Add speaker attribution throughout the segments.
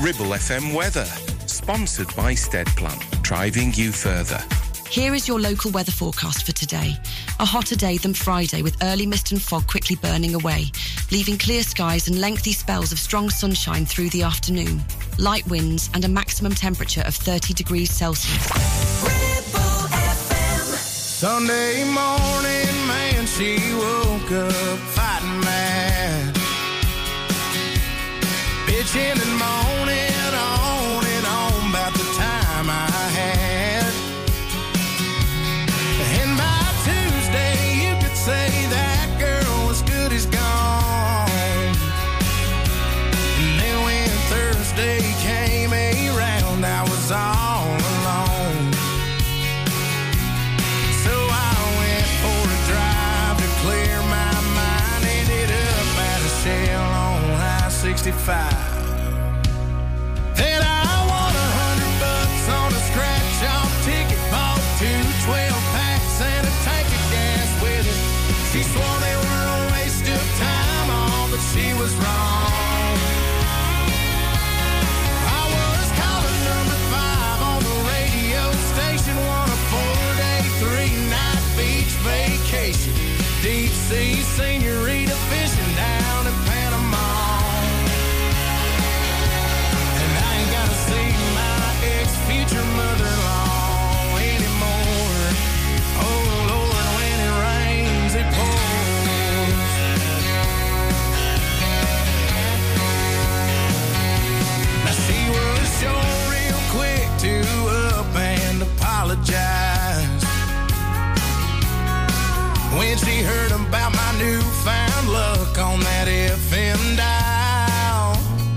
Speaker 1: Ribble FM weather, sponsored by Steadplan, driving you further.
Speaker 2: Here is your local weather forecast for today. A hotter day than Friday, with early mist and fog quickly burning away, leaving clear skies and lengthy spells of strong sunshine through the afternoon. Light winds and a maximum temperature of 30 degrees Celsius.
Speaker 3: Sunday morning, man, she woke up fighting mad, bitching and moaning on and on about the time I had. And by Tuesday, you could say that girl was good as gone. And then when Thursday came around, I was all alone. So I went for a drive to clear my mind. Ended up at a Shell on I-65. Then I won $100 on a scratch-off ticket, bought 2 12-packs and a tank of gas with it. She swore they were a waste of time, all, but she was wrong. I was calling number 5 on the radio station, won a 4-day, 3-night beach vacation, deep sea senorita fishing down in Panama. And I ain't gotta see my ex-future mother-in-law anymore. Oh Lord, when it rains, it pours. Now she was sure real quick to up and apologize when she heard about my newfound luck on that FM dial.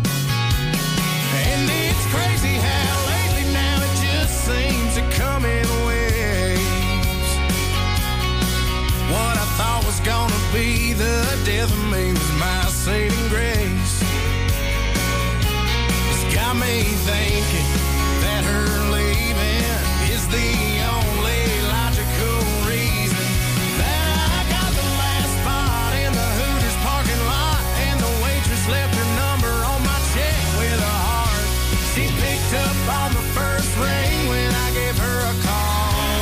Speaker 3: And it's crazy how lately now it just seems to come in waves. What I thought was gonna be the death of me was my saving grace. It's got me thinking that her leaving is the only logical reason that I got the last spot in the Hooters parking lot, and the waitress left her number on my check with a heart. She picked up on the first ring when I gave her a call.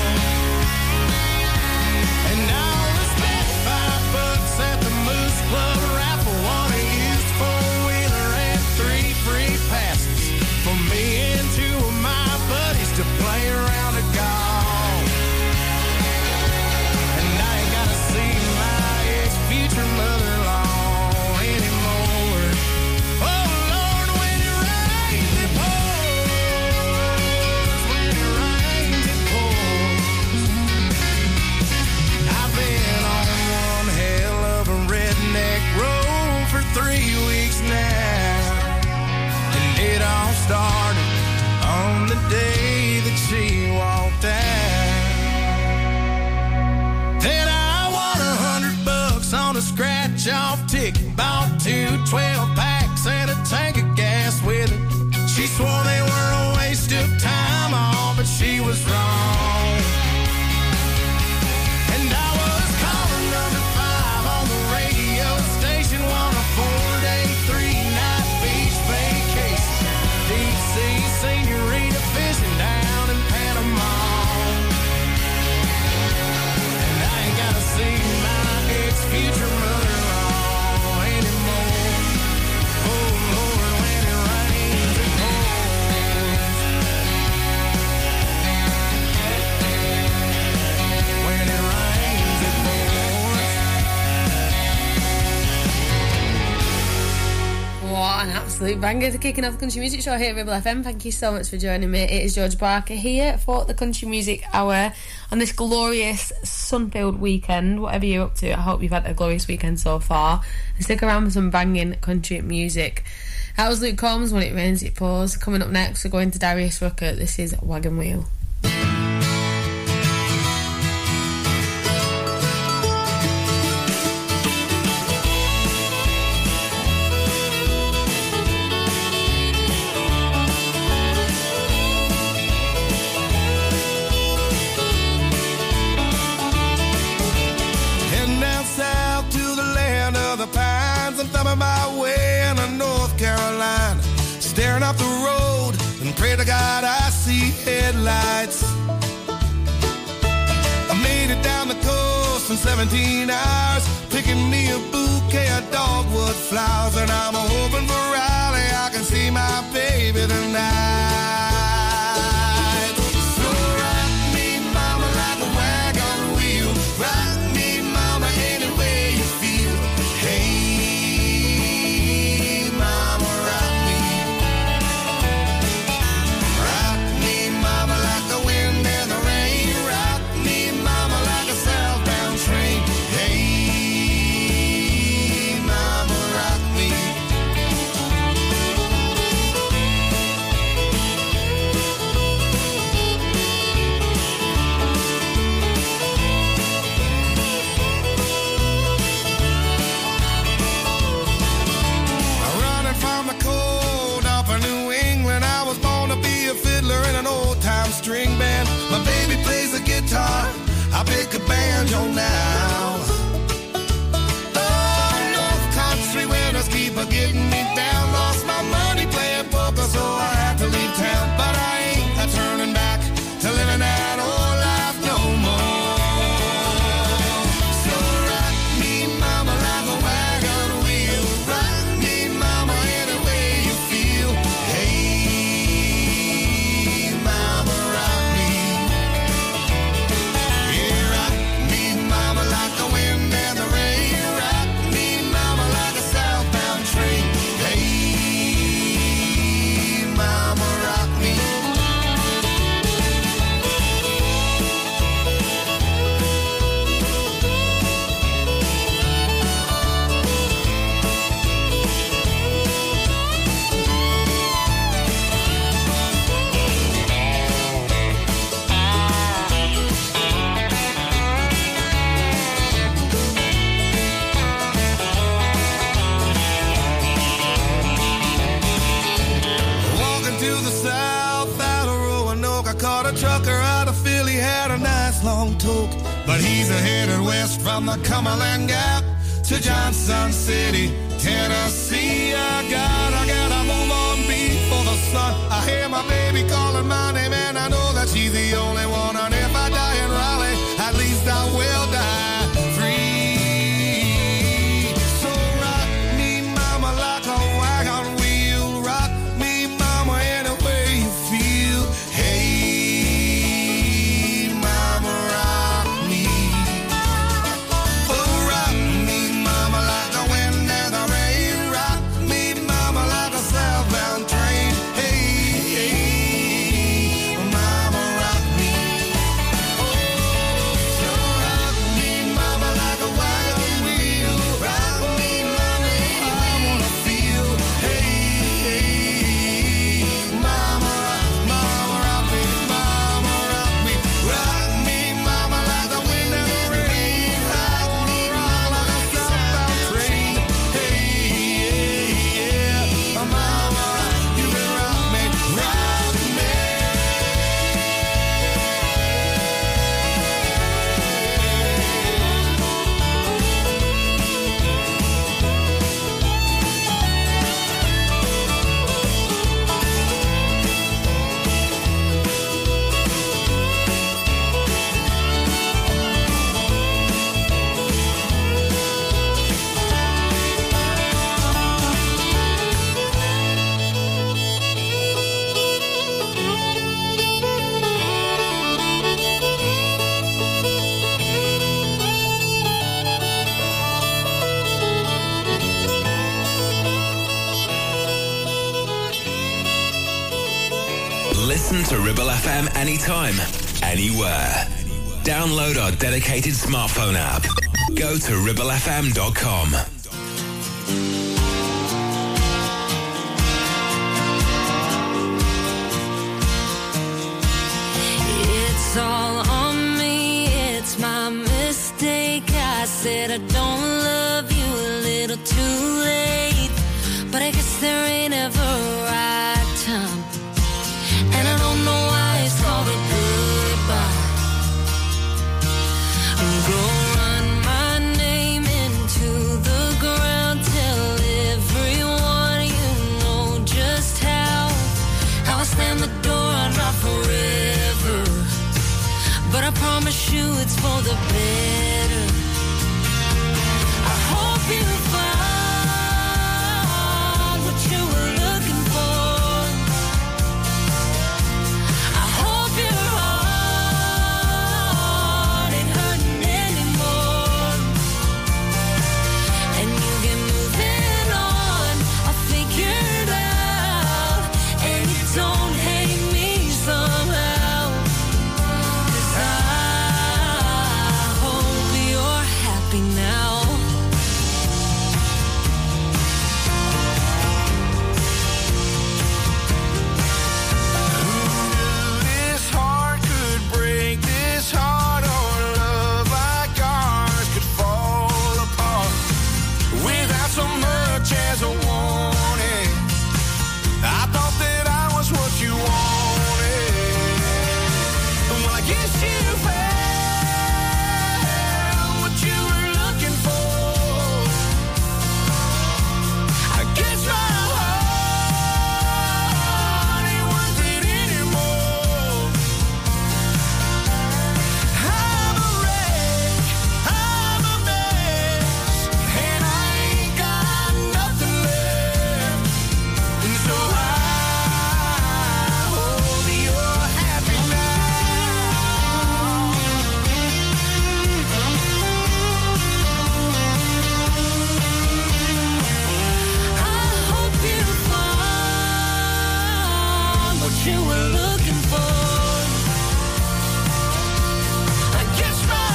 Speaker 3: And I only spent $5 at the Moose Club raffle, won a used four-wheeler and 3 free passes for me and 2 of my buddies to play around a golf. And I ain't gotta see my ex-future mother-in-law anymore. Oh Lord, when it rains, it pours. When it rains, it pours. I've been on one hell of a redneck road for 3 weeks now. And it all started on the day that she walked out. Then I won $100 on a scratch-off ticket, bought 2 12-packs and a tank of gas with it. She swore they were a waste of time, all, but she was wrong. And I was calling number 5 on the radio station, won a 4-day, 3-night beach vacation, deep sea senorita fishing down in Panama. And I ain't gotta see my ex-future mother-in-law anymore. Oh Lord, when it rains, it pours. When it rains, it pours.
Speaker 4: What an absolute banger. Kicking off the Country Music Show here at Ribble FM. Thank you so much for joining me. It is George Barker here for the Country Music Hour on this glorious sun-filled weekend. Whatever you're up to, I hope you've had a glorious weekend so far. And stick around for some banging country music. That was Luke Combs, When It Rains, It Pours. Coming up next, we're going to Darius Rucker. This is Wagon Wheel.
Speaker 3: the pines. I'm thumbing my way into North Carolina, staring up the headlights. I made it down the coast in 17 hours, picking me a bouquet of dogwood flowers, and I'm hoping for Raleigh I can see my baby tonight. So rock me, mama, like a wagon wheel. Rock me, mama, any way you feel. Hey, mama, rock me. Rock me, mama, like the wind and the rain. Rock me, mama, like a southbound train. Hey, mama, rock me. Running from the cold up in New England, I was born to be a fiddler in an old-time string band. My baby plays the guitar, I pick a banjo now. Oh, North Country winters keep a getting me down. Lost my money playing poker, so I had to leave town. But I ain't turning back to living that old life no more. So rock me, mama, like a wagon wheel. Rock me, mama, any way you feel. Hey, mama, rock me. Yeah, rock me, mama, like the wind and the rain. Rock me, mama, like a southbound train. Hey, mama, rock me. Walking to the south out of Roanoke, I caught a trucker out of Philly, had a nice long toke. But he's headed west from the Cumberland Gap to Johnson City, Tennessee. I gotta move on before the sun. I hear my baby calling my name, and I know that she's the only one. And if I die in Raleigh, at least I will die free. So rock me, mama, like a wagon wheel. Rock me, mama, any way you feel. Hey, mama, rock me. Oh, rock me, mama, like the wind and the rain. Rock me, mama, like a southbound train. Hey, hey, mama, rock me. So rock me, mama, like a wagon wheel. Rock me, mama, I wanna feel. Hey, hey, mama, rock me, mama, rock me. Rock me, mama, like the wind and the rain. Rock me, mama, like a southbound train. Hey, yeah, mama, you can rock me, rock me.
Speaker 5: Listen to Ribble FM anytime, anywhere. Download our dedicated smartphone app. Go to ribblefm.com.
Speaker 6: It's all on me, it's my mistake. I said I don't love you a little too late, but I guess there ain't ever a right time, and I don't know why it's called a goodbye. Go run my name into the ground, tell everyone you know just how I slammed the door on my forever. now.
Speaker 3: This heart could break, this heart or love like ours could fall apart without so much as a warning. I thought that I was what you wanted. Well, I guess you found what you were looking for. I guess my heart ain't worth it anymore. I'm a wreck, I'm a mess, and I ain't got nothing left. And so I hope you're happy now.
Speaker 6: I hope you found what you were looking for.
Speaker 3: I guess my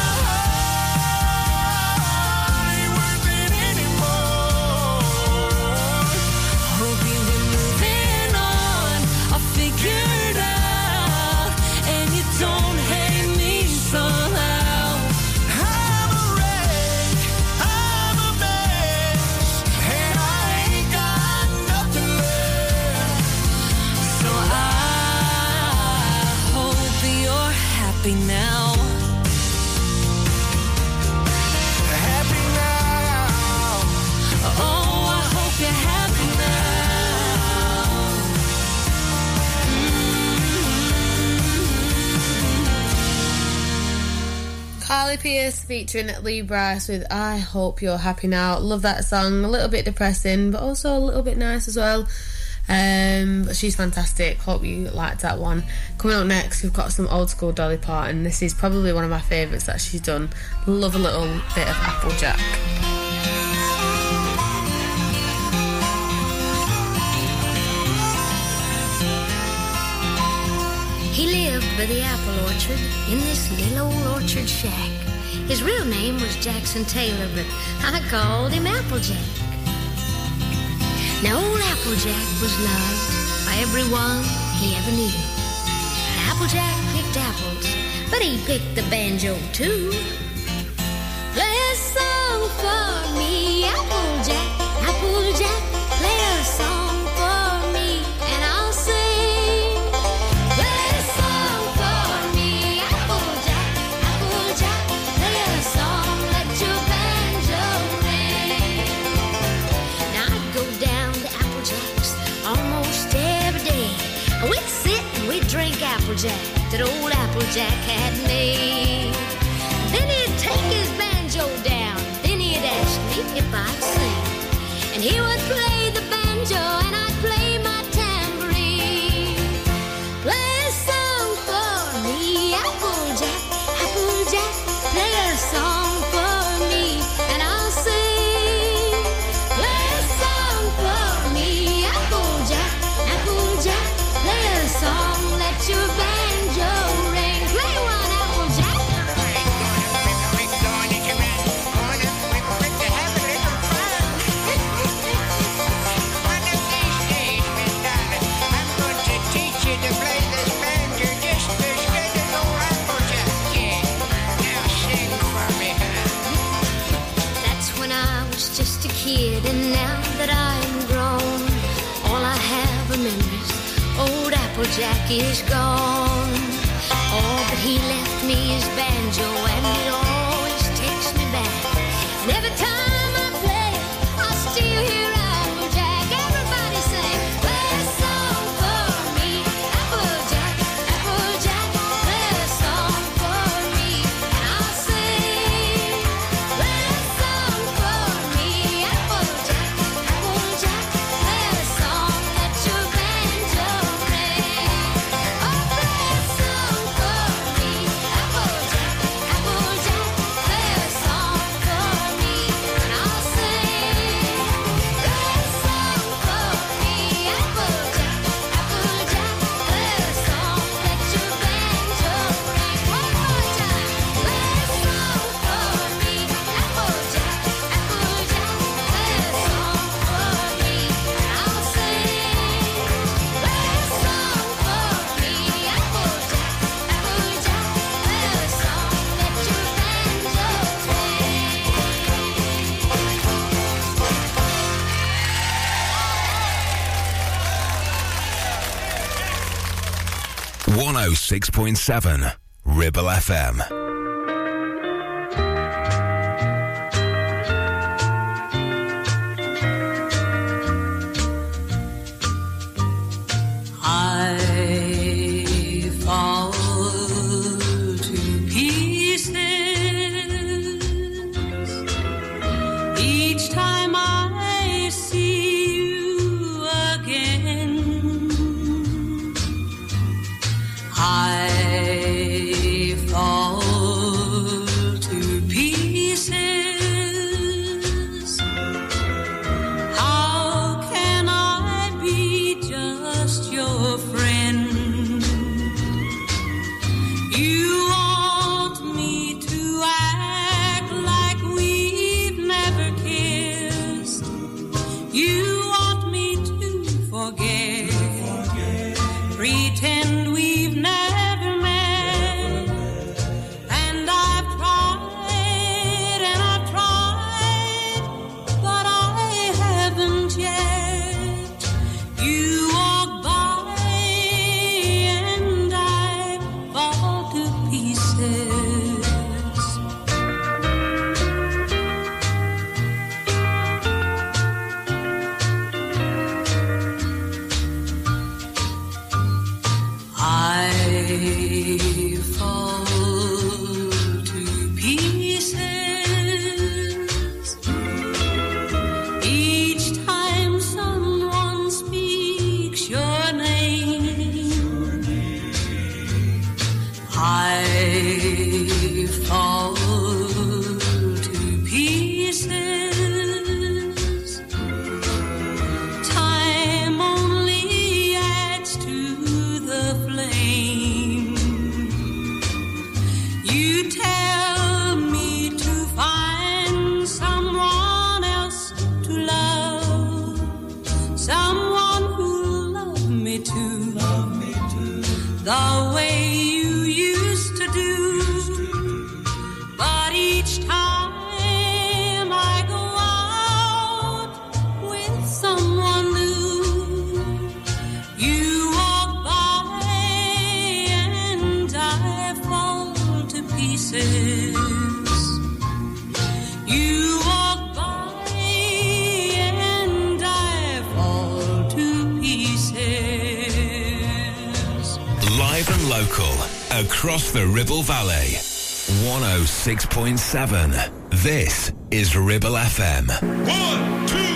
Speaker 3: heart ain't worth it anymore.
Speaker 6: Hope you've been moving on, I figured out, and you don't hate me somehow.
Speaker 3: I'm a wreck, I'm a mess, and I ain't got nothing left.
Speaker 6: So I hope you're happy now.
Speaker 3: Happy now.
Speaker 6: Oh, I hope you're happy now.
Speaker 4: Carly Pearce featuring Lee Bryce with I Hope You're Happy Now. Love that song. A little bit depressing, but also a little bit nice as well. But she's fantastic. Hope you liked that one. Coming up next, we've got some old school Dolly Parton. This is probably one of my favourites that she's done. Love a little bit of Applejack.
Speaker 7: He lived by the apple orchard in this little old orchard shack. His real name was Jackson Taylor, but I called him Applejack. Now old Applejack was loved by everyone he ever knew. Applejack picked apples, but he picked the banjo too. Play a song for me, Applejack, Applejack. Play a song for me, and I'll sing. Play a song for me, Applejack, Applejack. Play a song, let your banjo ring. Now I'd go down to Applejack's almost every day. And we'd sit and we'd drink Applejack that old Applejack had made. Then he'd take his banjo down. Then he'd ask me if I'd sing. And he would play the banjo and I'd play my tambourine. Play a song for me, Applejack, Applejack. Play a song for me and I'll sing. Play a song for me, Applejack, Applejack. Play a song, let your banjo ring. Play one, Applejack. That's when I was just a kid, and now that I'm grown, all I have are memories. Old Applejack is gone. Oh, but he left me his banjo, and it always takes me back. And every time I play it, I still hear Applejack. Everybody sing, play a song for me, Applejack, Applejack. Play a song for me, and I'll sing. Play a song for me, Applejack, Applejack. Play a song, let your banjo ring. Oh, play a song for me, Applejack, Applejack.
Speaker 5: 106.7 Ribble FM. Across the Ribble Valley, 106.7. This is Ribble FM.
Speaker 8: 1, 2, 3,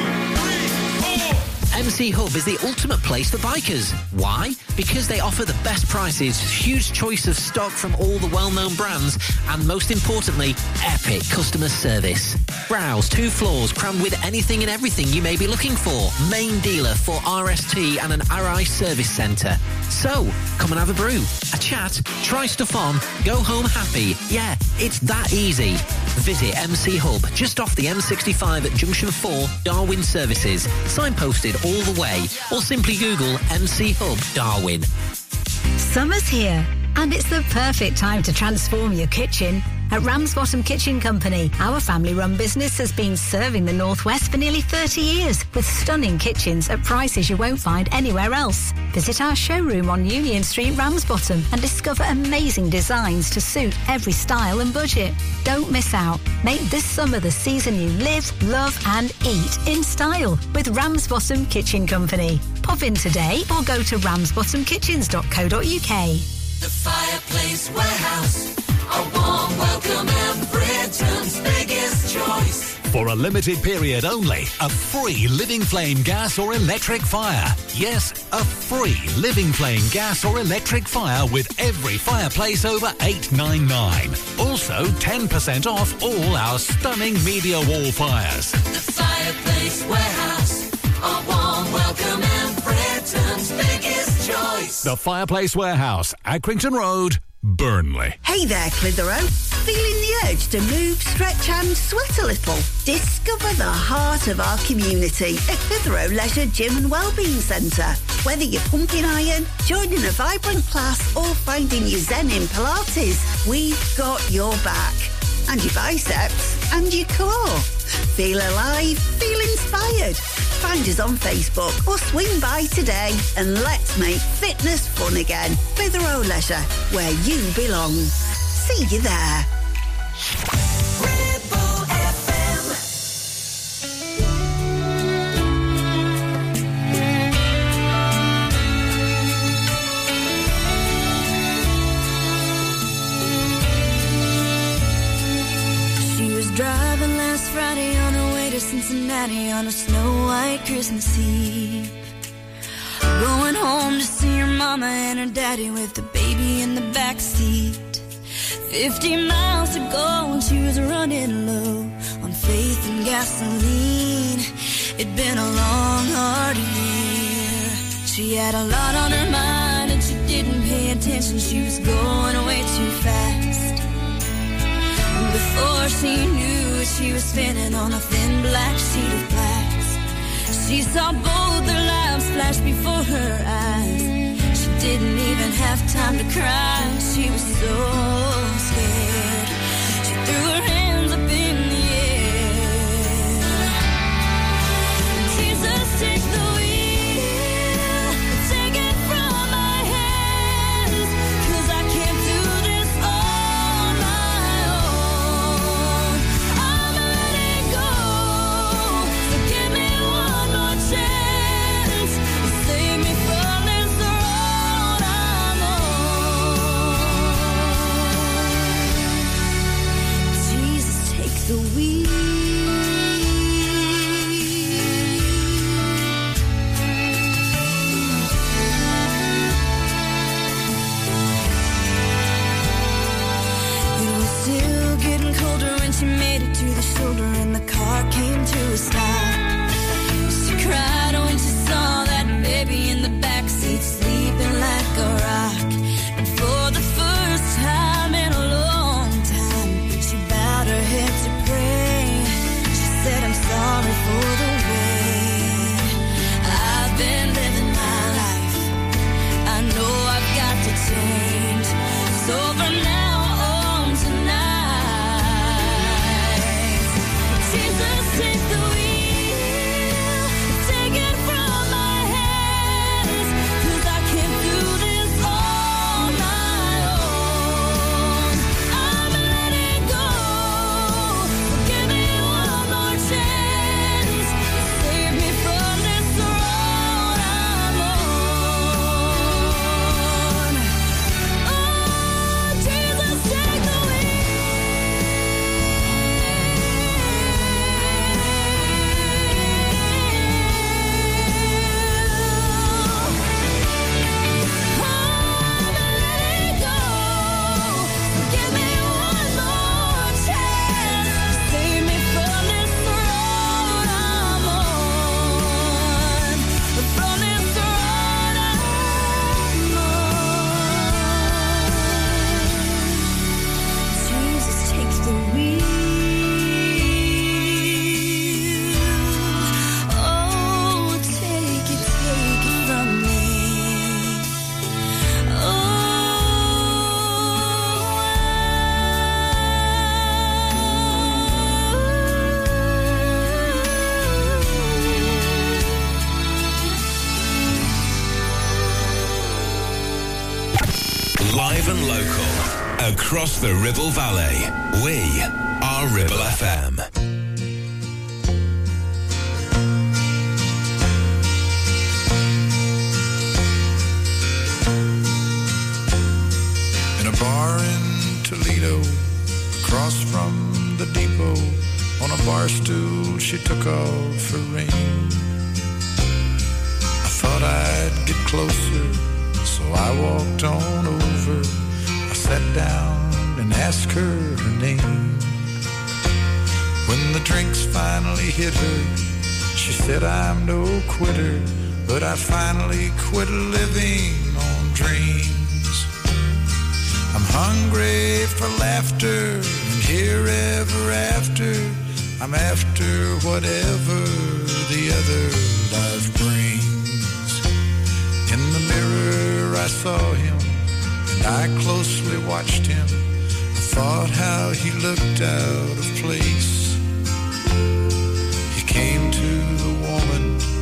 Speaker 8: 4.
Speaker 9: MC Hub is the ultimate place for bikers. Why? Because they offer the best prices, huge choice of stock from all the well-known brands, and most importantly, epic customer service. Browse 2 floors crammed with anything and everything you may be looking for. Main dealer for RST and an RI service centre. So, come and have a brew, a chat, try stuff on, go home happy. Yeah, it's that easy. Visit MC Hub just off the M65 at Junction 4, Darwin Services. Signposted all the way, or simply Google MC Hub Darwin.
Speaker 10: Summer's here, and it's the perfect time to transform your kitchen. At Ramsbottom Kitchen Company, our family-run business has been serving the Northwest for nearly 30 years with stunning kitchens at prices you won't find anywhere else. Visit our showroom on Union Street, Ramsbottom, and discover amazing designs to suit every style and budget. Don't miss out. Make this summer the season you live, love and eat in style with Ramsbottom Kitchen Company. Pop in today or go to ramsbottomkitchens.co.uk.
Speaker 11: The Fireplace Warehouse. A warm welcome and Britain's biggest choice.
Speaker 12: For a limited period only, a free Living Flame gas or electric fire. Yes, a free Living Flame gas or electric fire with every fireplace over $899. Also, 10% off all our stunning media wall fires.
Speaker 11: The Fireplace Warehouse. A warm welcome and Britain's biggest choice.
Speaker 12: The Fireplace Warehouse, Accrington Road, Burnley.
Speaker 13: Hey there, Clitheroe. Feeling the urge to move, stretch and sweat a little? Discover the heart of our community at Clitheroe Leisure Gym and Wellbeing Centre. Whether you're pumping iron, joining a vibrant class or finding your zen in Pilates, we've got your back. And your biceps and your core. Feel alive, feel inspired. Find us on Facebook or swing by today and let's make fitness fun again. Clitheroe Leisure, where you belong. See you there.
Speaker 6: Driving last Friday on her way to Cincinnati on a snow-white Christmas Eve. Going home to see her mama and her daddy with the baby in the backseat. 50 miles to go and she was running low on faith and gasoline. It'd been a long, hard year. She had a lot on her mind and she didn't pay attention. She was going way too fast. Before she knew it, she was spinning on a thin black sheet of glass. She saw both their lives flash before her eyes. She didn't even have time to cry. She was so scared. She threw her hands up in the air. Jesus, take the wheel, take it from my hands, 'cause I can't do this all my own. I'm letting go, so give me one more chance, save me from this road I'm on. Jesus, take the wheel. It was still getting colder when she made it to the shoulder and the car came to a stop. She cried when she saw that baby in the backseat sleeping like a rock. And for the first time in a long time, she bowed her head to pray. She said, I'm sorry for the way I've been living my life. I know I've got to change. So from now on tonight, Jesus, take the wheel, take it from my hands, 'cause I can't do this all my own. I'm letting go, give me one more chance, save me from this road I'm on. Oh, Jesus, take the give me one more chance, save me from this road I'm on, from this road I'm on. Jesus, take the wheel. Oh, take it from me.
Speaker 5: Live and local, across the Ribble Valley, we are Ribble FM.
Speaker 3: In a bar in Toledo, across from the depot, on a bar stool she took off her ring. I thought I'd get closer, so I walked on over. I sat down and asked her name. When the drinks finally hit her, she said, I'm no quitter, but I finally quit living on dreams. I'm hungry for laughter, and here ever after, I'm after whatever the other life brings. In the mirror I saw him, and I closely watched him. I thought how he looked out of place. He came to the woman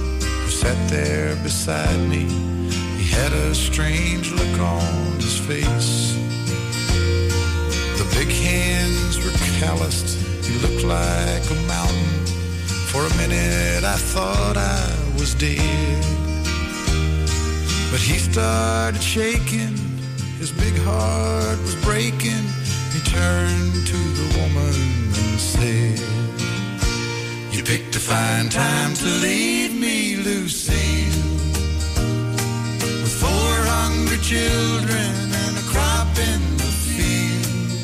Speaker 3: beside me. He had a strange look on his face. The big hands were calloused. He looked like a mountain. For a minute I thought I was dead. But he started shaking. His big heart was breaking. He turned to the woman and said, "You picked a fine time to leave me, Lucille, with 4 hungry children and a crop in the field.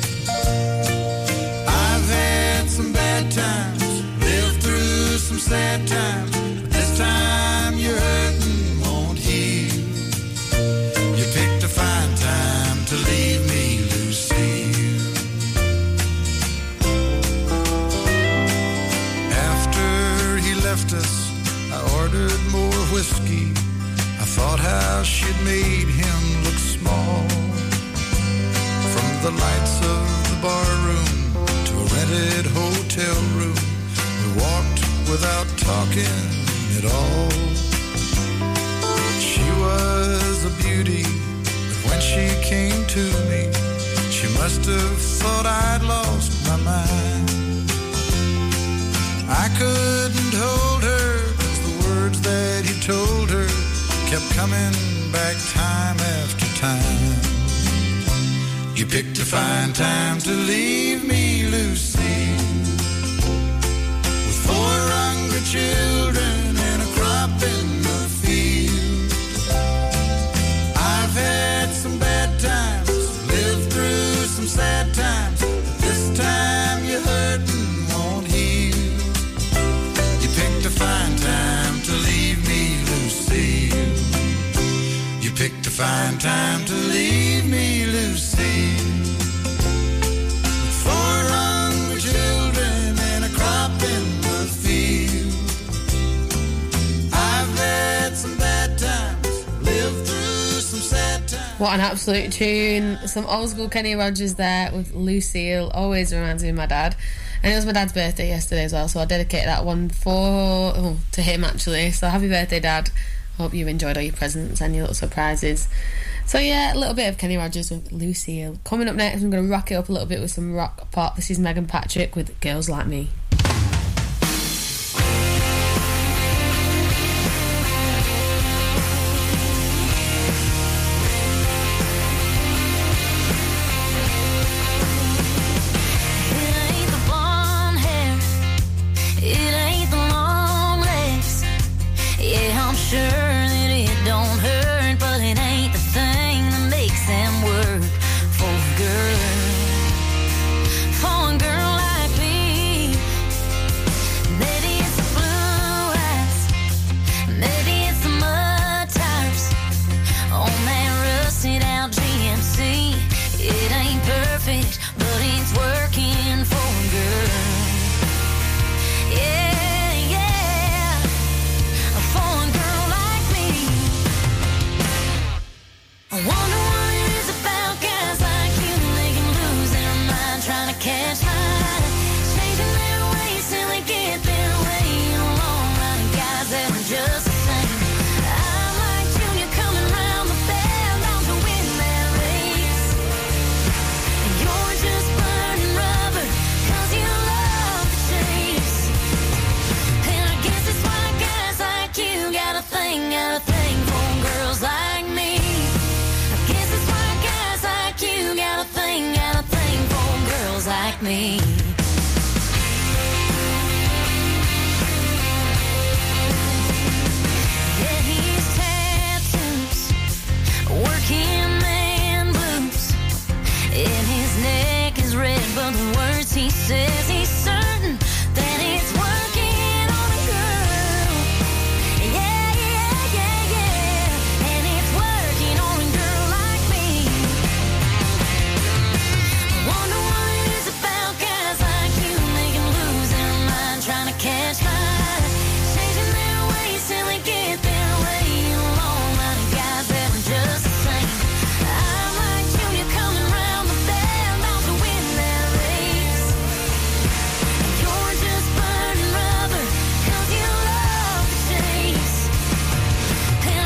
Speaker 3: I've had some bad times, lived through some sad times, but this time your hurting won't heal. You picked a fine time to leave me, Lucille." After he left us, I ordered more whiskey. I thought how she'd made him look small. From the lights of the bar room to a rented hotel room, we walked without talking at all. She was a beauty, but when she came to me, she must have thought I'd lost my mind. I couldn't hold her, 'cause the words that he told her kept coming back time after time. You picked a fine time to leave me, Lucille, with 4 hungry children and a crop in the field. I've had some bad times, lived through some sad times, but this time you're hurting won't heal. You picked a fine time to leave me, Lucille. You picked a fine time to leave me, Lucille, with 4 hungry children and a crop in the field. I've had some bad times, lived through some sad times.
Speaker 4: What an absolute tune. Some old school Kenny Rogers there with Lucille. Always reminds me of my dad. And it was my dad's birthday yesterday as well, so I dedicated that one to him actually. So happy birthday, Dad. Hope you enjoyed all your presents and your little surprises. So yeah, a little bit of Kenny Rogers with Lucille. Coming up next, I'm going to rock it up a little bit with some rock pop. This is Megan Patrick with Girls Like Me.
Speaker 6: Me. Yeah, he's tattoos, working man blues, and his neck is red, but the words he says, he's certain that it's working on a girl. Yeah, yeah, yeah, yeah, and it's working on a girl like me. I wonder what it is about guys like you, make them lose their mind, trying to catch my eye, changing their ways till they get their way. A long line of guys that are just the same. I'm like Junior coming round the bend, bound to win that race. You're just burning rubber, 'cause you love the chase. And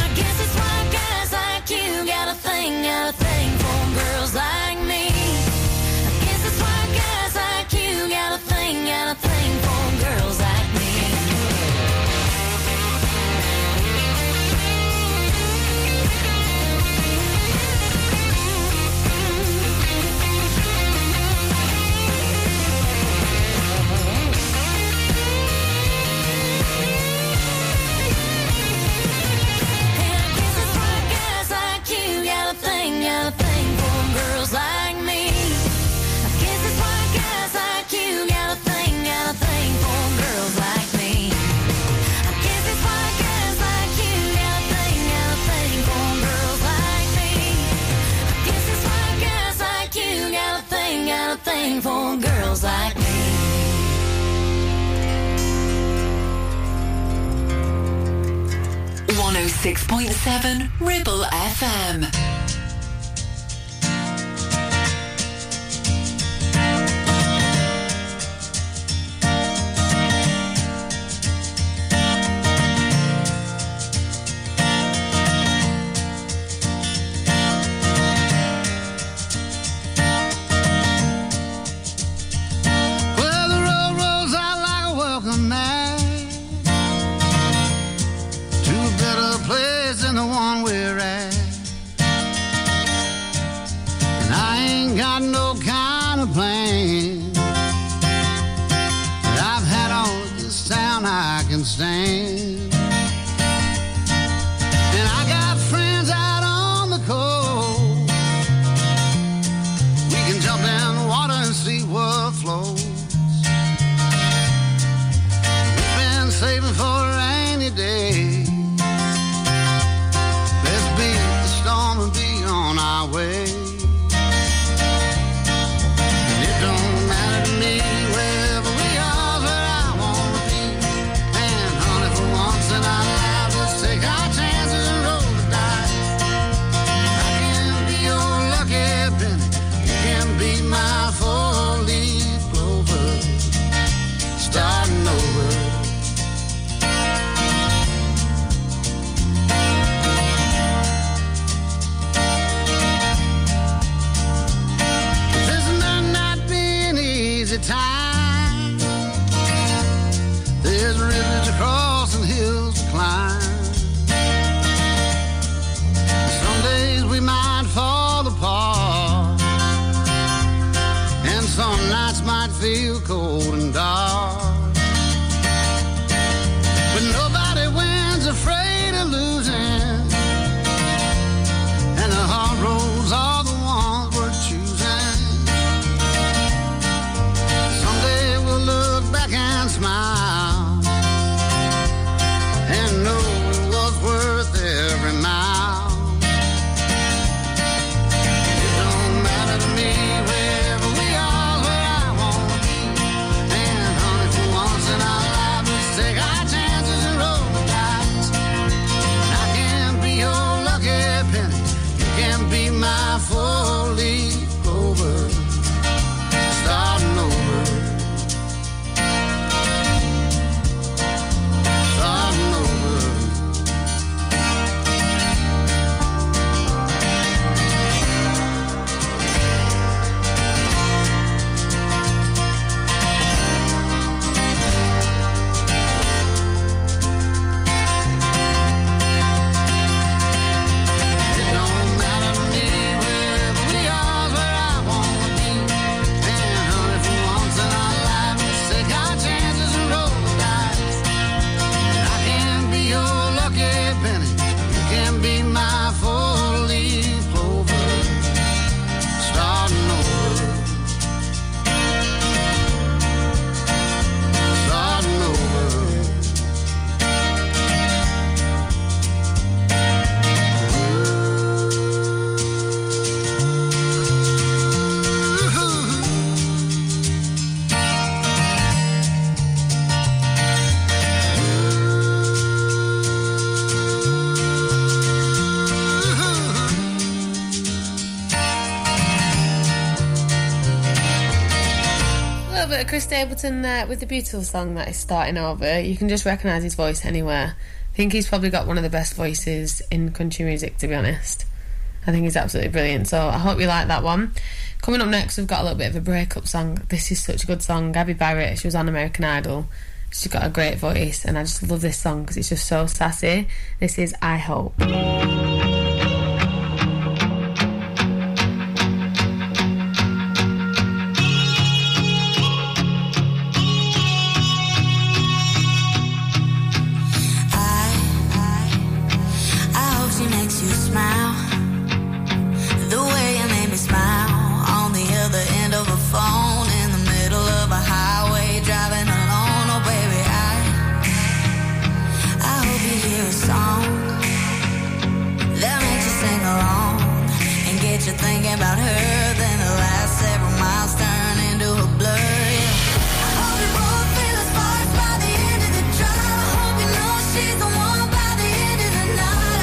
Speaker 14: 106.7 Ribble FM.
Speaker 15: Stand. And I got friends out on the coast. We can jump in the water and see what flows. We've been saving for a rainy day. Let's beat the storm and be on our way. And it don't matter to me wherever we are, where I wanna be. And honey, for once in our lives, let's take our chances and roll the dice. I can be your lucky penny, you can be my four-leaf clover, starting over. This might not be an easy time. There's rivers to cross and hills to climb. Some days we might fall apart, and some nights might feel cold and dark. But nobody wins afraid of losing, and the hard roads are the ones we're choosing. Someday we'll look back and smile and know it was worth every mile. It don't matter to me wherever we are, where I wanna be. And honey, for once in our lives, let's take our chances and roll the dice. I can be your lucky penny, you can be my four-leaf clover, starting over. Starting over. It don't matter to me wherever we are, where I wanna be. And honey, for once in our lives, let's take our chances and roll the dice. I can be your lucky penny, you can be my four-leaf clover, starting over. Starting over.
Speaker 4: A little bit of Chris Stapleton there with the beautiful song that is starting over. You can just recognise his voice anywhere. I think he's probably got one of the best voices in country music, to be honest. I think he's absolutely brilliant, so I hope you like that one. Coming up next, we've got a little bit of a breakup song. This is such a good song. Gabby Barrett, she was on American Idol. She's got a great voice, and I just love this song because it's just so sassy. This is I Hope.
Speaker 6: I hope she makes you smile the way you made me smile on the other end of a phone in the middle of a highway driving alone. Oh baby, I hope you hear a song that makes you sing along and get you thinking about her. Then the last several miles turn into a blur. Yeah. I hope you both feel the sparks by the end of the drive. I hope you know she's the one by the end of the night.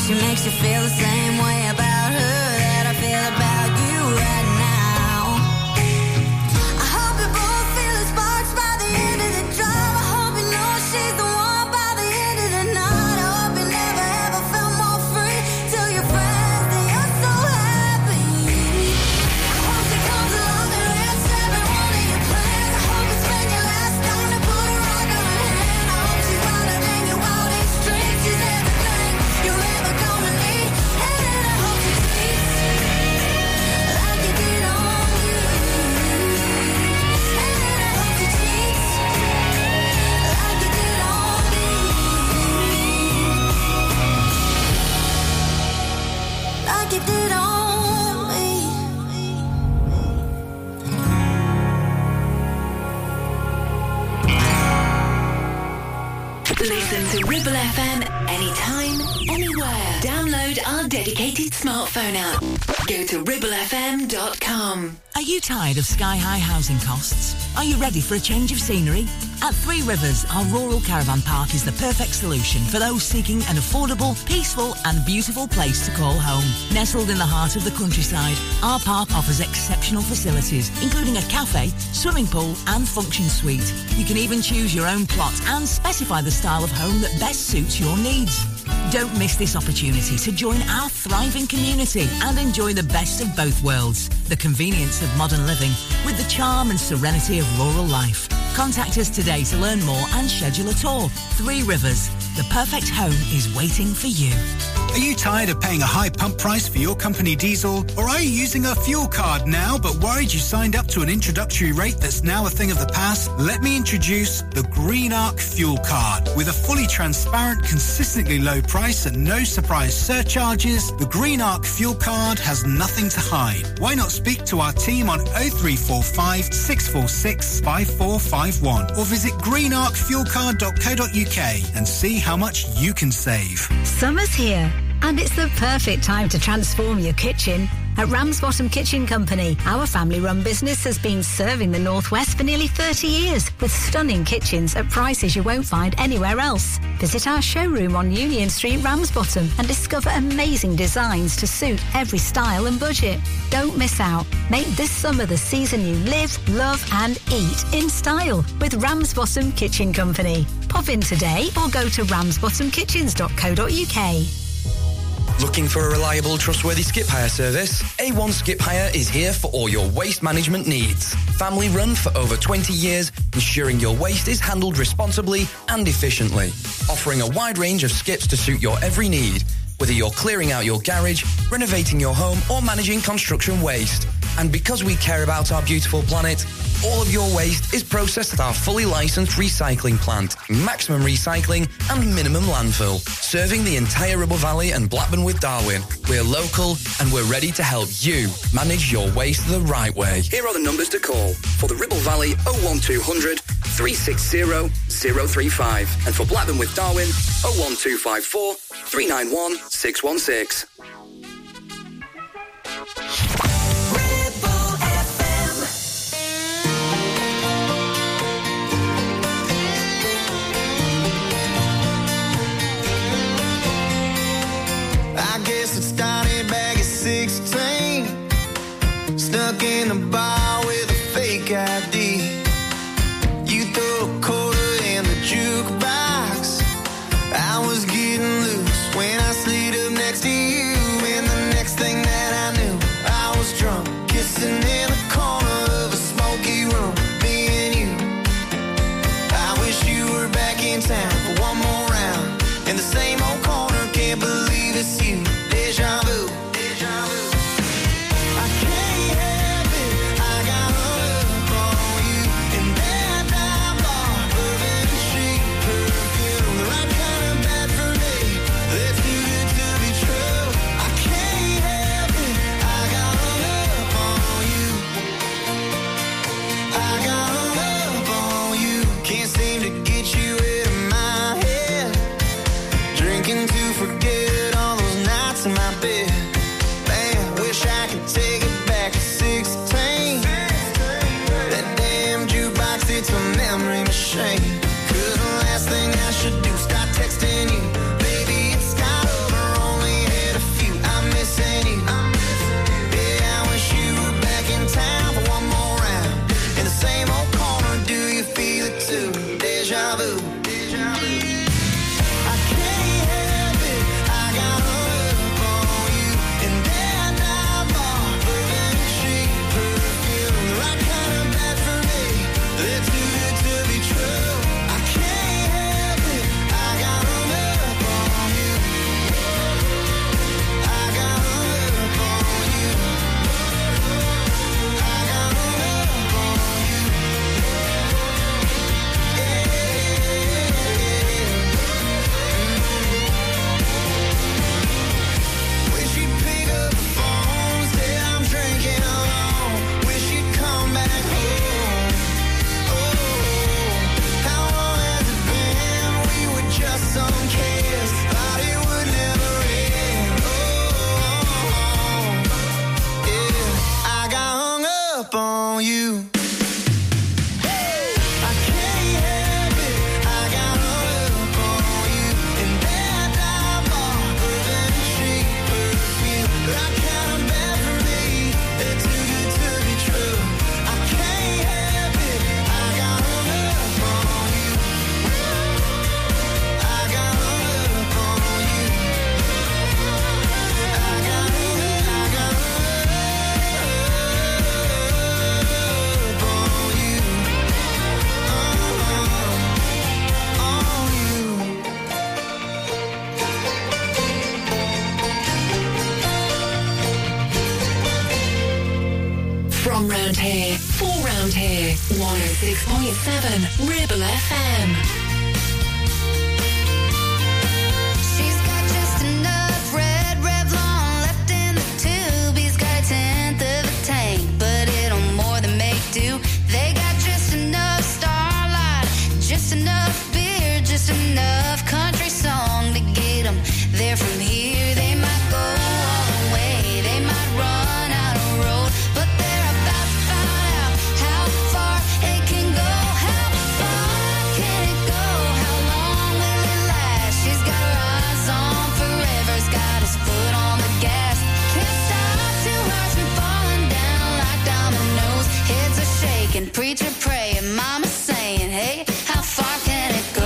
Speaker 6: she makes you feel the same way about her that I feel about you right now. I hope you both feel the sparks by the end of the drive. I hope you know she's the one by the end of the night. I hope you never ever felt more free. Tell your friends that you're so happy. I hope she comes along and wrecks every one of your plans. I hope you spend your last dime to put a rock on her hand. I hope she's wilder than your wildest dreams. She's everything you're ever gonna need. And I hope she treats like you did on you. And I hope she treats like you did on me. Like you did on me.
Speaker 14: Listen to Ribble FM anytime, anywhere. Download our dedicated smartphone app. Go to ribblefm.com.
Speaker 16: Are you tired of sky-high housing costs? Are you ready for a change of scenery? At Three Rivers, our rural caravan park is the perfect solution for those seeking an affordable, peaceful and beautiful place to call home. Nestled in the heart of the countryside, our park offers exceptional facilities, including a cafe, swimming pool and function suite. You can even choose your own plot and specify the style of home that best suits your needs. Don't miss this opportunity to join our thriving community and enjoy the best of both worlds. The convenience of modern living with the charm and serenity of rural life. Contact us today to learn more and schedule a tour. Three Rivers, the perfect home is waiting for you.
Speaker 17: Are you tired of paying a high pump price for your company diesel? Or are you using a fuel card now but worried you signed up to an introductory rate that's now a thing of the past? Let me introduce the Green Arc Fuel Card. With a fully transparent, consistently low price and no surprise surcharges, the Green Arc Fuel Card has nothing to hide. Why not speak to our team on 0345 646 5451 or visit greenarcfuelcard.co.uk and see how much you can save.
Speaker 10: Summer's here, and it's the perfect time to transform your kitchen. At Ramsbottom Kitchen Company, our family-run business has been serving the Northwest for nearly 30 years with stunning kitchens at prices you won't find anywhere else. Visit our showroom on Union Street, Ramsbottom, and discover amazing designs to suit every style and budget. Don't miss out. Make this summer the season you live, love and eat in style with Ramsbottom Kitchen Company. Pop in today or go to ramsbottomkitchens.co.uk.
Speaker 18: Looking for a reliable, trustworthy skip hire service? A1 Skip Hire is here for all your waste management needs. Family run for over 20 years, ensuring your waste is handled responsibly and efficiently. Offering a wide range of skips to suit your every need, whether you're clearing out your garage, renovating your home or managing construction waste. And because we care about our beautiful planet, all of your waste is processed at our fully licensed recycling plant, maximum recycling and minimum landfill, serving the entire Ribble Valley and Blackburn with Darwen. We're local and we're ready to help you manage your waste the right way.
Speaker 19: Here are the numbers to call. For the Ribble Valley, 01200 360 035. And for Blackburn with Darwen, 01254 391 616.
Speaker 3: I guess it started back at 16. Stuck in the bar with a fake ID. You throw a quarter in the jukebox. I was getting loose when I slid up next to you. And the next thing that I knew, I was drunk, kissing in a corner of a smoky room. Me and you. I wish you were back in town for one more round. In the same old corner, can't believe it's you. Deja vu. Deja vu. I can't help it. I got hung up on you. In that dive bar, bourbon and sheet perfume. The right kind of bad for me. That's too good to be true. I can't help it. I got hung up on you. I got hung up on you. Can't seem to get you out of my head. Drinking to forget all those nights in my bed. Man, wish I could take it back to 16. That damn jukebox, it's a memory machine. Could the last thing I should do start texting you? Baby, it's got over only
Speaker 14: round here, for round here. 106.7 Ribble FM.
Speaker 6: She's got just enough red Revlon left in the tube. He's got a tenth of a tank, but it'll more than make do. They got just enough Starlight, just enough beer, just enough country song to get them there from here. They might go all the way, they might run out of road, but they're about to find out how far it can go. How far can it go? How long will it last? She's got her eyes on forever's got his foot on the gas. Can't stop till hearts been falling down like dominoes. Heads are shaking, preacher praying, mama saying, hey, how far can it go?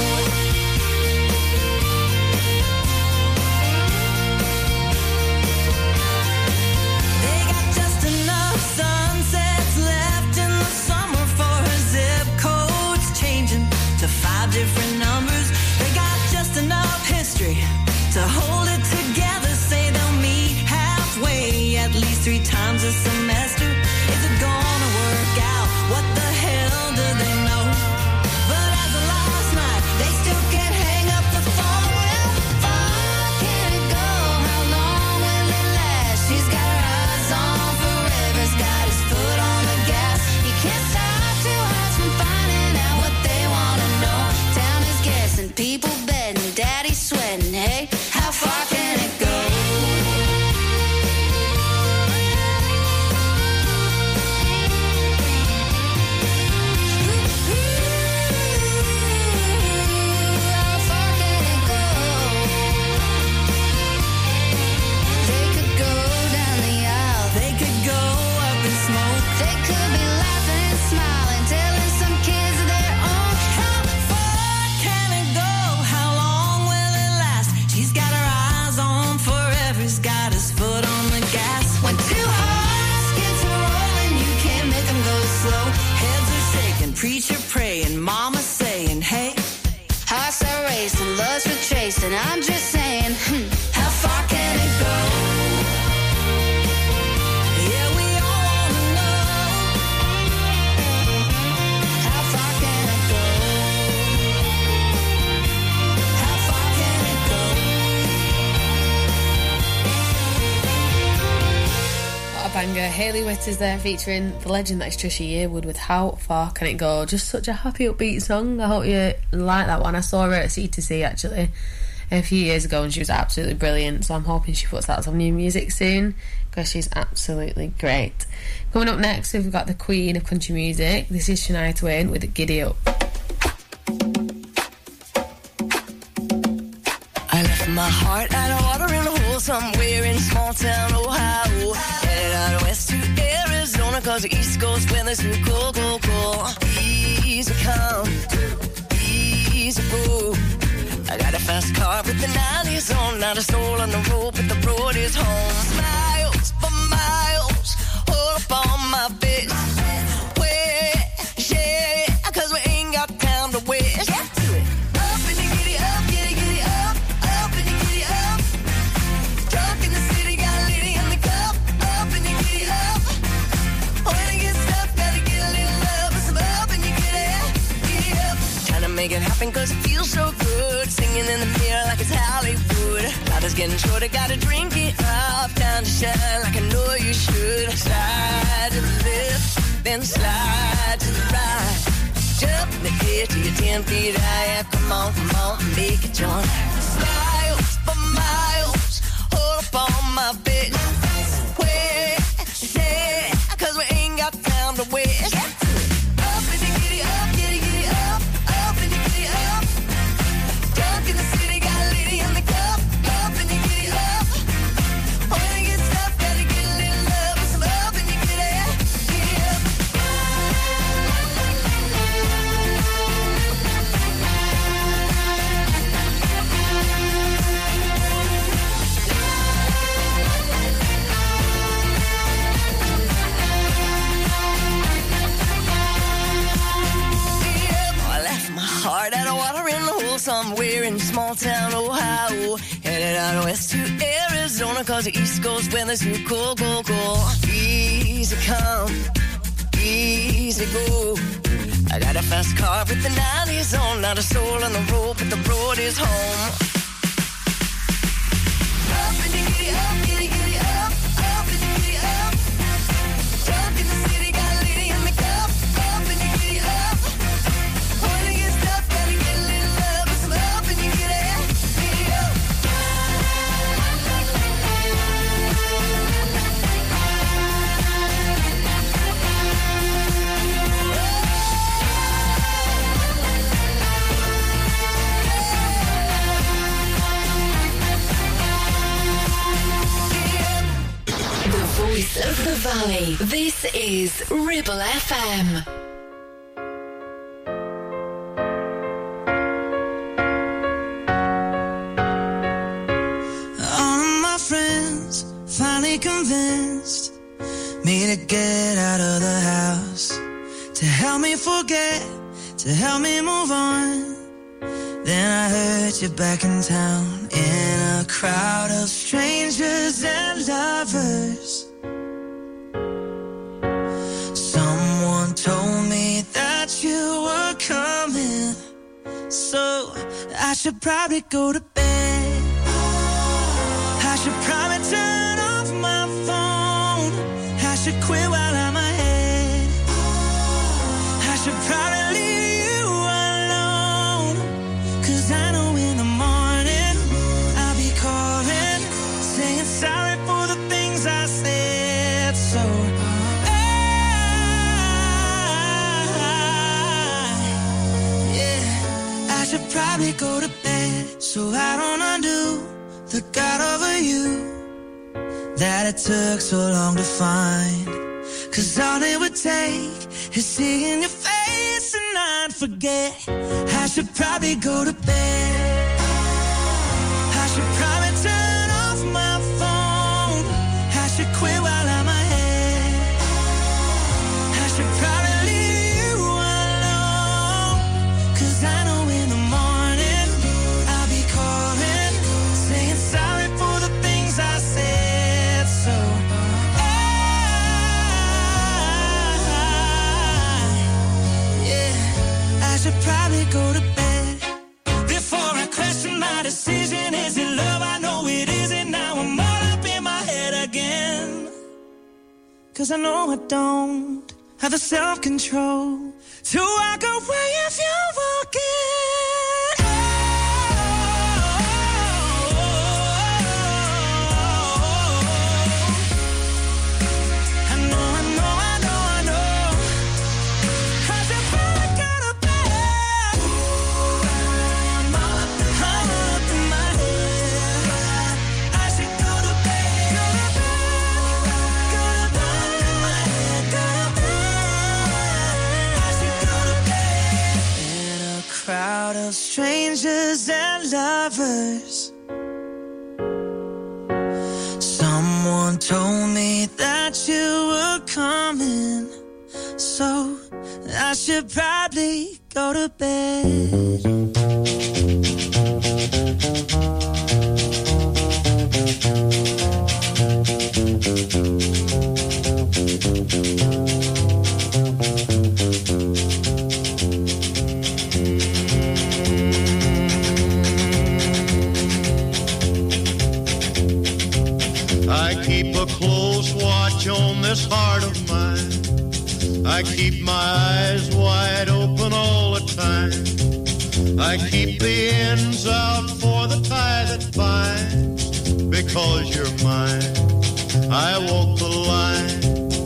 Speaker 20: They got just enough sunsets left in the summer for her zip codes changing to 5 different numbers. They got just enough history to hold it together. Say they'll meet halfway at least 3 times a semester. Is it gonna work out? What the hell do they know? But as of last night, they still can't hang up the phone. How far can it go? How long will it last? She's got her eyes on forever's got his foot on the gas. You can't stop two hearts from finding out what they wanna know. Town is guessing, people betting, daddy's sweating. Hey, how far can it go? They could go down the aisle. They could go up in smoke. They could be laughing and smiling, telling some kids of their own. How far can it go? How long will it last? She's got her eyes on forever. He's got his foot on the gas. When two hearts get to rolling, you can't make them go slow. Heads are shaking, preacher praying, mama saying, hey. Hearts are racing, love's for chasing. I'm just saying, how far can it go? Yeah, we all wanna know. How far can it go? How far can it go?
Speaker 4: What a banger. Hayley Whitters there featuring the legend that is Trisha Yearwood with How Far Can It Go. Just such a happy upbeat song. I hope you like that one. I saw her at C2C actually a few years ago and she was absolutely brilliant, so I'm hoping she puts out some new music soon because she's absolutely great. Coming up next we've got the queen of country music. This is Shania Twain with Giddy Up.
Speaker 20: I left my heart at a watering hole somewhere in small town Ohio. Headed out west to Arizona, cause the East Coast weather's too cold, cold, cold. Easy come, easy go. I got a fast car with the 90s on, not a soul on the road, but the road is home. Smiles for miles, all up on my face. Where, yeah, cause we ain't got time to waste. Get to it. Up and you giddy up, giddy, giddy up. Up and you giddy up. Drunk in the city, got a lady in the cup. Up and you giddy up. When I get stuck, gotta get a little love. With some up and you giddy up. Trying to make it happen cause it feels so good. Singing in the mirror like it's Hollywood. Life is getting shorter, gotta drink it up. Time to shine like I know you should. Slide to the left, then slide to the right. Jump in the air till you're 10 feet high. Come on, make it join. Smiles for miles, hold up on my bitch. Where, say, cause we ain't got time to waste. Up and you giddy up, giddy, giddy up. Up and you giddy up. Drunk in the city, got a lady in the cup. Up and you giddy up. When I get stuck, gotta get a little love. With some up and you giddy up. Heart out of water in the hole somewhere in small town Ohio. Headed out west to Arizona. Arizona, cause the East Coast weather's too cool, cool, cool. Easy come, easy go. I got a fast car with the 90s on, not a soul on the road, but the road is home. Up and you giddy up, giddy, giddy up, up and you giddy up. Drunk in the city, got a lady in the cup, up and you giddy up. Wanna get stuff, gotta get a little love, but some up and you giddy up, giddy up.
Speaker 14: Voice of the Valley. This is Ribble FM.
Speaker 3: All of my friends finally convinced me to get out of the house, to help me forget, to help me move on. Then I heard you back in town in a crowd of strangers and lovers. Someone told me that you were coming, so I should probably go to bed. I should probably turn off my phone. I should quit while I'm ahead. I should probably leave you alone, 'cause I know in the morning I'll be calling, saying sorry for the things I said. So I should probably go to bed, so I don't undo the God over you that it took so long to find. 'Cause all it would take is seeing your face and I'd forget. I should probably go to bed. I should probably turn off my phone. I should quit while I'm ahead. I should probably leave you alone, 'cause I know in the morning I'll be calling, saying sorry for the things I said. So I should probably go to bed before I question my decision. Is it love? I know it isn't. Now I'm all up in my head again, 'cause I know I don't have the self-control to walk away if you walk in. Crowd of strangers and lovers. Someone told me that you were coming, so I should probably go to bed.
Speaker 8: Keep a close watch on this heart of mine. I keep my eyes wide open all the time. I keep the ends out for the tie that binds. Because you're mine, I walk the line.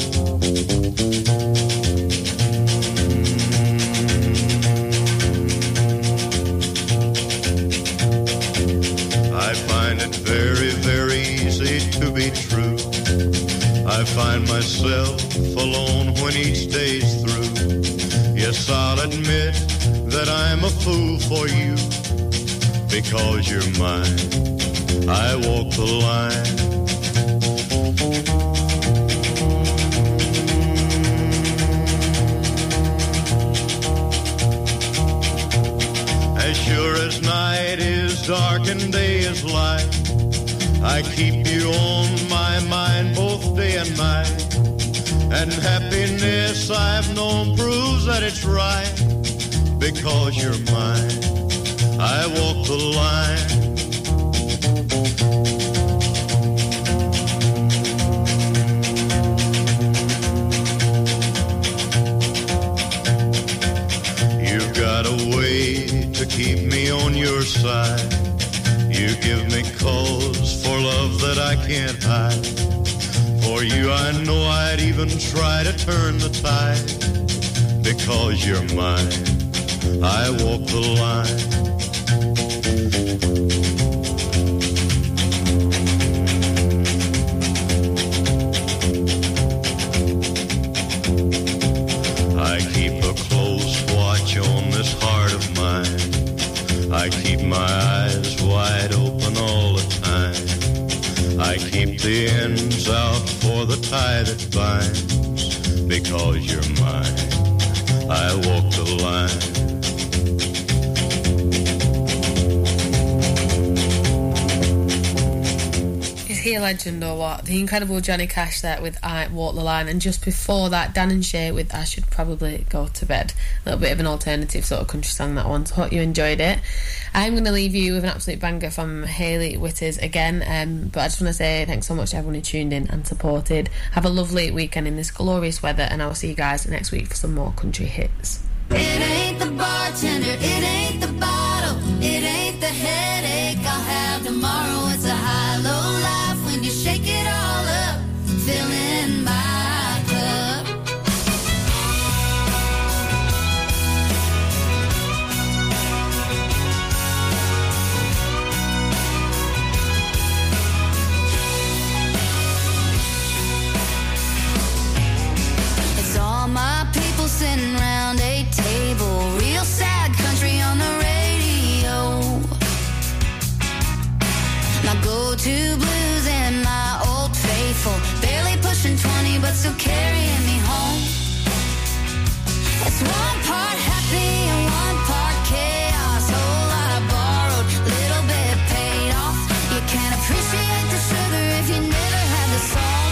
Speaker 8: I find it very, very easy to be true. I find myself alone when each day's through. Yes, I'll admit that I'm a fool for you. Because you're mine, I walk the line. As sure as night is dark and day is light, I I keep you on my mind both day and night. And happiness I've known proves that it's right. Because you're mine, I walk the line. You've got a way to keep me on your side. You give me cause for love that I can't hide. For you I know I'd even try to turn the tide. Because you're mine, I walk the line. I keep a close watch on this heart of mine. I keep my eyes wide open all the time. I keep the ends out for the tie that binds. Because you're mine, I walk the line.
Speaker 4: Is he a legend or what? The incredible Johnny Cash there with I Walk the Line, and just before that, Dan and Shay with I Should Probably Go to Bed. A little bit of an alternative sort of country song, that one, so hope you enjoyed it. I'm going to leave you with an absolute banger from Hayley Whitters again, but I just want to say thanks so much to everyone who tuned in and supported. Have a lovely weekend in this glorious weather, and I'll see you guys next week for some more country hits.
Speaker 11: It ain't the bartender, it ain't the bottle, it ain't the headache I'll have tomorrow. It's a high-low life when you shake it all up, filling my cup. It's all my people sitting round a table, real sad country on the radio. My go-to blues and my old faithful, barely pushing 20 but still carrying me home. It's one part happy and one part chaos, whole lot of borrowed, little bit paid off. You can't appreciate the sugar if you never had the salt.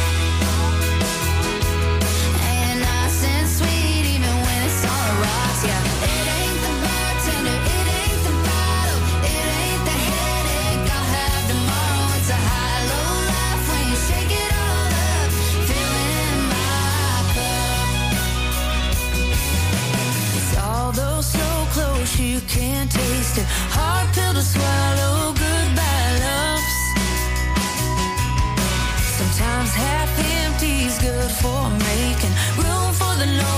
Speaker 11: And nice and sweet even when it's on the rocks, yeah. It ain't the bartender, it ain't the bottle, it ain't the headache I'll have tomorrow. It's a high-low life when you shake it all up, filling my cup. It's all those so close you can't taste it, hard pill to swallow, goodbye loves. Sometimes half empty's good for making room for the noise.